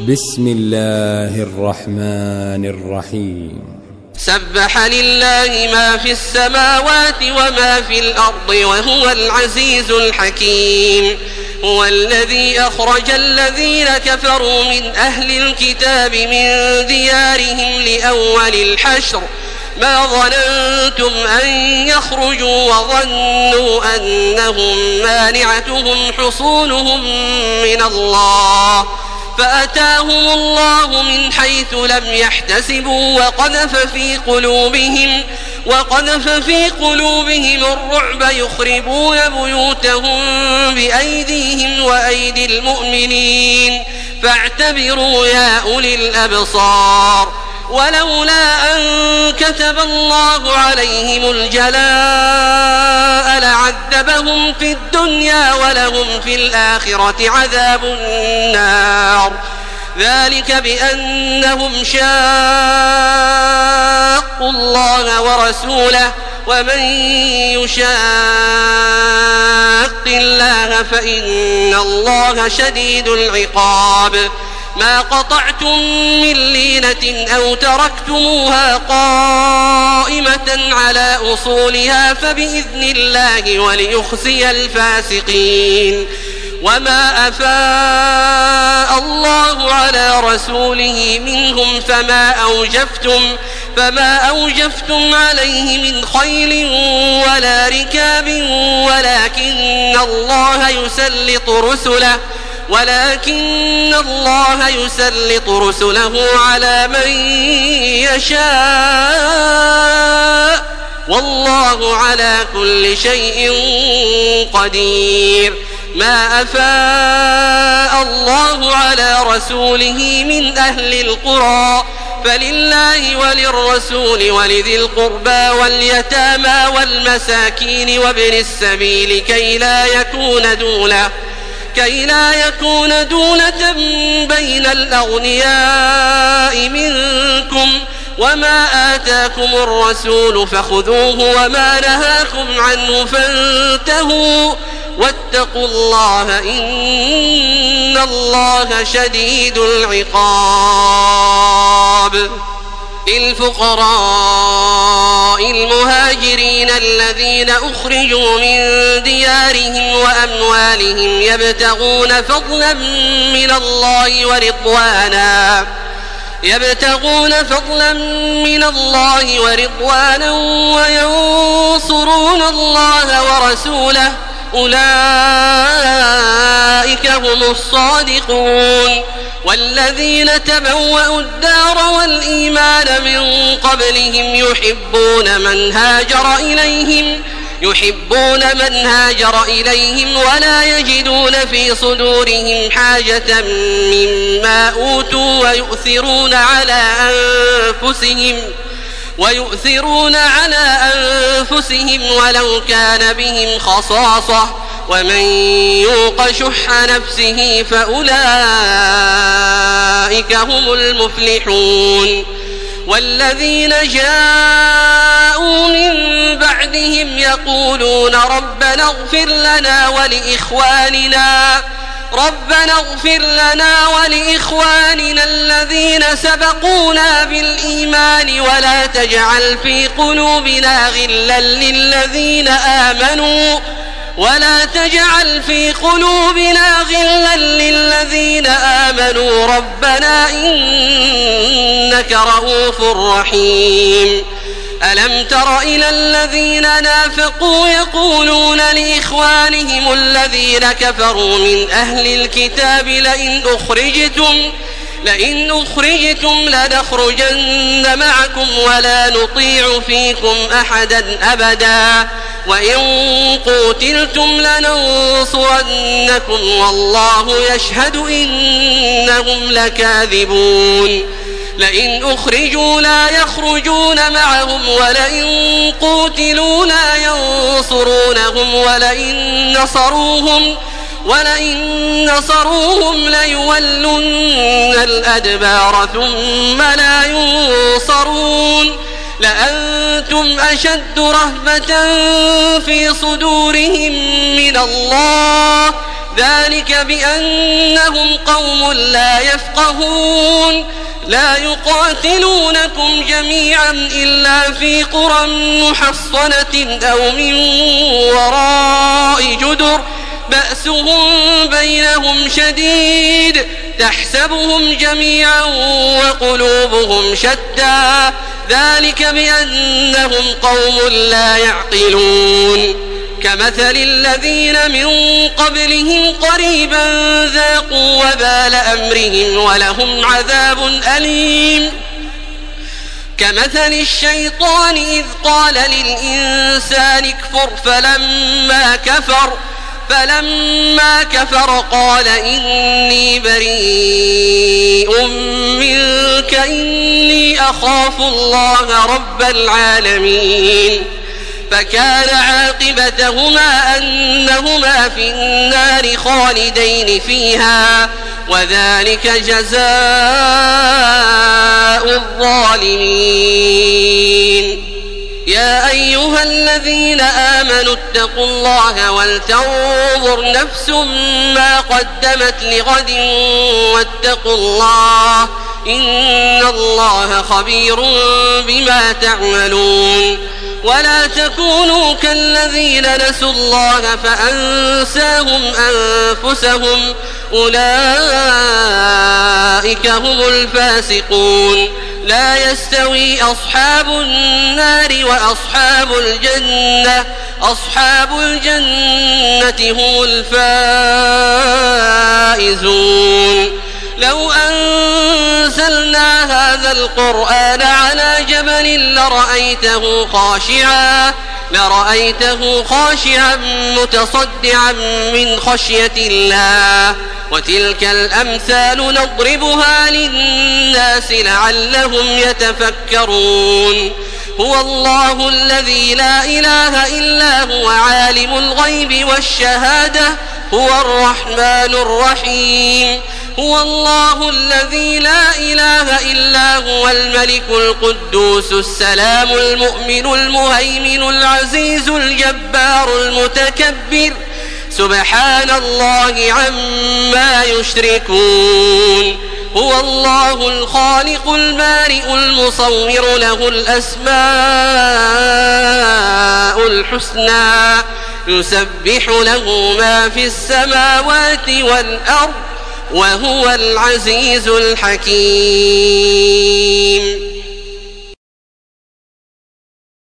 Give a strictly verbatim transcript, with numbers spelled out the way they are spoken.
بسم الله الرحمن الرحيم. سبح لله ما في السماوات وما في الأرض وهو العزيز الحكيم. هو الذي أخرج الذين كفروا من أهل الكتاب من ديارهم لأول الحشر ما ظننتم أن يخرجوا وظنوا أنهم مانعتهم حصونهم من الله فأتاهم الله من حيث لم يحتسبوا وقذف في قلوبهم وقذف في قلوبهم الرعب يخربون بيوتهم بأيديهم وأيدي المؤمنين فاعتبروا يا أولي الأبصار. ولولا أن كتب الله عليهم الجلاء لعذبهم في الدنيا ولهم في الآخرة عذاب النار ذلك بأنهم شاقوا الله ورسوله ومن يشاق الله فإن الله شديد العقاب. ما قطعتم من لينة أو تركتموها قائمة على أصولها فبإذن الله وليخزي الفاسقين. وما أفاء الله على رسوله منهم فما أوجفتم فما أوجفتم عليه من خيل ولا ركاب ولكن الله يسلط رسله ولكن الله يسلط رسله على من يشاء والله على كل شيء قدير. ما أفاء الله على رسوله من أهل القرى فلله وللرسول ولذي القربى واليتامى والمساكين وابن السبيل كي لا يكون دولة كي لا يكون دولة بين الأغنياء منكم. وما آتاكم الرسول فخذوه وما نهاكم عنه فانتهوا واتقوا الله إن الله شديد العقاب. للفقراء المهاجرين الذين أخرجوا من ديارهم وأموالهم يبتغون فضلا من الله ورضوانا يبتغون فضلا من الله ورضوانا وينصرون الله ورسوله أولئك هم الصادقون. والذين تبوأوا الدار والإيمان من قبلهم يحبون من هاجر إليهم يحبون من هاجر إليهم ولا يجدون في صدورهم حاجة مما أوتوا ويؤثرون على أنفسهم ويؤثرون على أنفسهم ولو كان بهم خصاصة ومن يوق شح نفسه فأولئك هم المفلحون. والذين جاءوا من بعدهم يقولون ربنا اغفر لنا ولإخواننا ربنا اغفر لنا ولإخواننا الذين سبقونا بالإيمان ولا تجعل في قلوبنا غلا للذين آمنوا ولا تجعل في قلوبنا غلا للذين آمنوا ربنا إنك رؤوف رحيم. ألم تر إلى الذين نافقوا يقولون لإخوانهم الذين كفروا من أهل الكتاب لئن أخرجتم لئن أخرجتم لنخرجن معكم ولا نطيع فيكم أحدا أبدا وإن قوتلتم لننصرنكم والله يشهد إنهم لكاذبون. لئن أخرجوا لا يخرجون معهم ولئن قوتلوا لا ينصرونهم ولئن نصروهم ولئن نصروهم ليولن الأدبار ثم لا ينصرون. لأنتم أشد رهبة في صدورهم من الله ذلك بأنهم قوم لا يفقهون لا يقاتلونكم جميعا إلا في قرى محصنة أو من وراء جدر بأسهم بينهم شديد تحسبهم جميعا وقلوبهم شتى ذلك بأنهم قوم لا يعقلون كمثل الذين من قبلهم قريبا ذاقوا وبال أمرهم ولهم عذاب أليم كمثل الشيطان إذ قال للإنسان اكفر فلما كفر فلما كفر قال إني بريء منك إني أخاف الله رب العالمين فكان عاقبتهما أنهما في النار خالدين فيها وذلك جزاء الظالمين يا أيها الذين آمنوا اتقوا الله ولتنظر نفس ما قدمت لغد واتقوا الله إن الله خبير بما تعملون ولا تكونوا كالذين نسوا الله فأنساهم أنفسهم أولئك هم الفاسقون لا يستوي أصحاب النار وأصحاب الجنة أصحاب الجنة هم الفائزون لو أنزلنا هذا القرآن على جبل لرأيته خاشعا لرأيته خاشعا متصدعا من خشية الله وتلك الأمثال نضربها للناس لعلهم يتفكرون هو الله الذي لا إله إلا هو عالم الغيب والشهادة هو الرحمن الرحيم هو الله الذي لا إله إلا هو الملك القدوس السلام المؤمن المهيمن العزيز الجبار المتكبر سبحان الله عما يشركون هو الله الخالق البارئ المصور له الأسماء الحسنى يسبح له ما في السماوات والأرض وهو العزيز الحكيم